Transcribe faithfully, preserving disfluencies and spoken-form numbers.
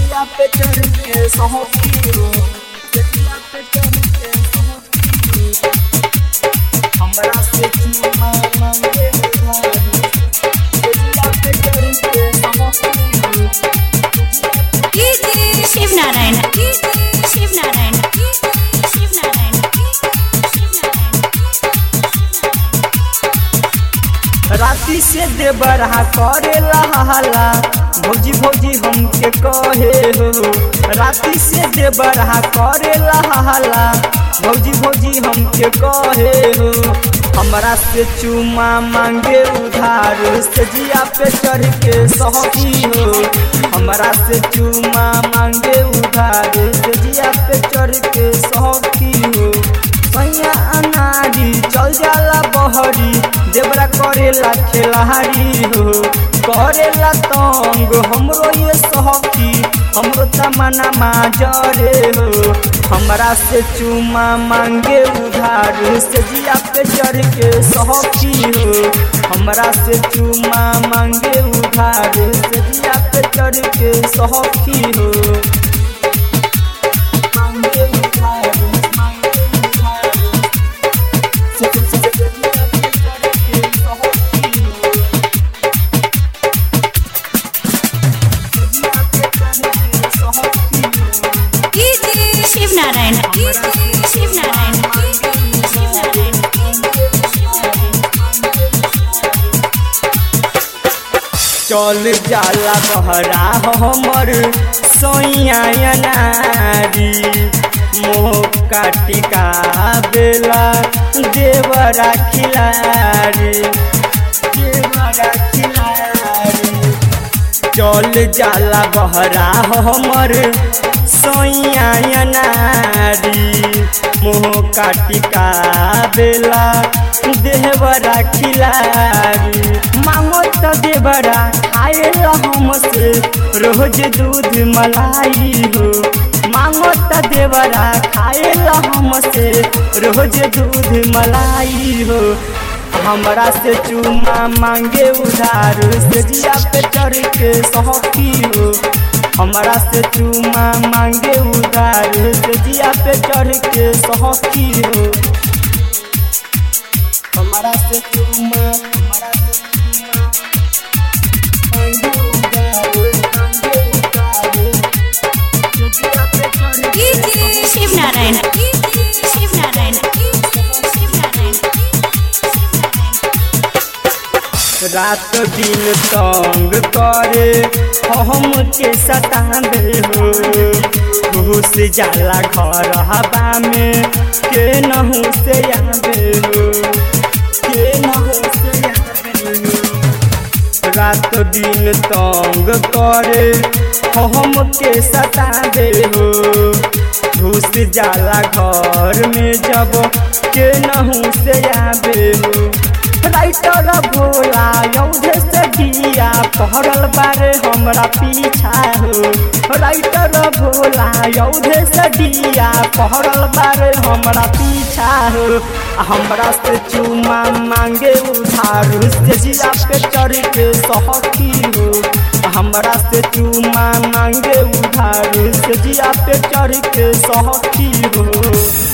सजिया पे चढ़ के सहकी हो, सजिया पे चढ़ के सहकी हो, हमरा से चुमा मांगे उधारी, सजिया पे चढ़ के सहकी हो। शिव नारायण शिव नारायण शिव नारायण राती से देवरा करेला हल्ला, भौजी भौजी हमके कहे हो। राती से देवरा करेला हल्ला, भौजी भौजी हमके कहे हो। हमरा से चुमा मांगे उधार, सजिया पे चढ़ के सहकी हो। हमरा से चुमा मांगे उधार, सजिया पे चढ़ के सहकी हो। सैया अनारी चल जाला बहरी, देवरा करेला खेलारी हो। करेला तंग हमरो ये सहकी, हमरो तमन्ना माजरे हो। हमरा से चुमा मांगे उधार, सजिया पे चढ़ के सहकी हो। हमरा से चुमा मांगे उधार, सजिया पे चढ़ के सहकी हो। मांगे उधार, मांगे उधार, सजिया पे चढ़ के सहकी हो। सजिया पे चढ़ के सहकी हो। शिव नारायण शिव नारायण शिव नारायण चल जाला बहरा हमर सैया नारी, मोह काटिका बेला देवरा खिलारी, देवरा खिलारी। चल जाला बहरा हमर सैया नारी, मोह काटिका बेला देवरा खिलारी। मांगो तो देवरा खाएला हमसे रोज दूध मलाई हो। मांगो तो देवरा खाएला हमसे रोज दूध मलाई हो। हमरा से चुमा मांगे उधार, सजिया पे चढ़ के सहकी हो। हमरा से चुमा मांगे उधार, सजिया पे चढ़ के सहकी हो। हमरा से चुमा, हमरा से चुमा मांगे उधार, मांगे उधार, सजिया पे चढ़ के शिव नारायण शिव नारायण शिव नारायण। रात दिन तंग करे हमके सतावे हो। घुस जाला घर हवा में के नहु से आवे हो, के नहु से आवे हो। रात दिन तंग करे हमके सतावे हो। घुस जाला घर में जब के नहु से आवे हो। राइटर भोला यौधे से दिया पहरल बारे हमरा पीछा हो। राइटर भोला यौधे से दिया पहरल बारे हमरा पीछा हो। हमरा से चुमा मांगे उधार, सजिया पे चढ़ के सहकी हो। हमरा से चुमा मांगे उधार, सजिया पे चढ़ के सहकी हो।